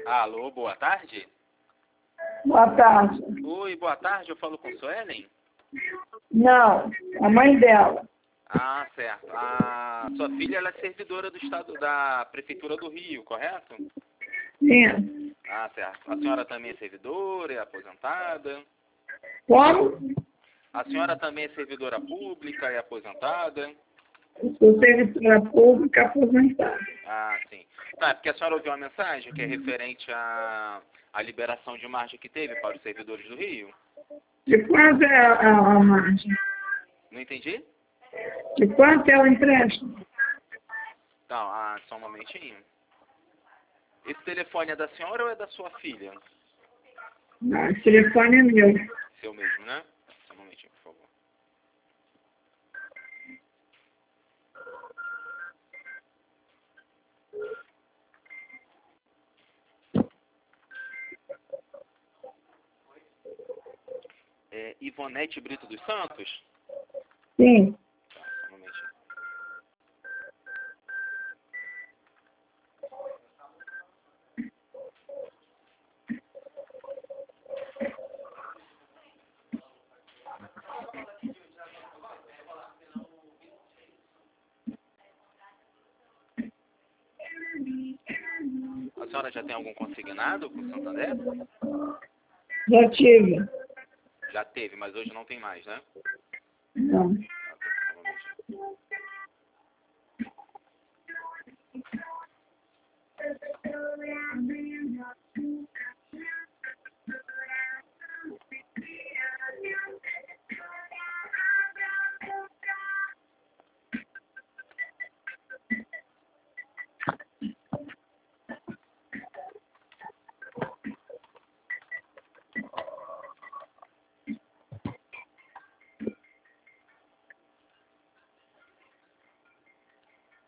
Alô, boa tarde? Boa tarde. Oi, boa tarde, eu falo com Suelen? Não, a mãe dela. Ah, certo. A sua filha, ela é servidora do estado, da Prefeitura do Rio, correto? Sim. Ah, certo. A senhora também é servidora, é aposentada? Como? A senhora também é servidora pública, é aposentada? Eu sou servidora pública aposentada. Ah, sim. Tá, é porque a senhora ouviu uma mensagem que é referente à liberação de margem que teve para os servidores do Rio? De quanto é a margem? Não entendi? De quanto é o empréstimo? Tá, só um momentinho. Esse telefone é da senhora ou é da sua filha? Não, esse telefone é meu. Seu mesmo, né? Só um momentinho, por favor. É Ivonete Brito dos Santos? Sim. Só um momentinho. A senhora já tem algum consignado com o Santander? Já tive. Já teve, mas hoje não tem mais, né? Não.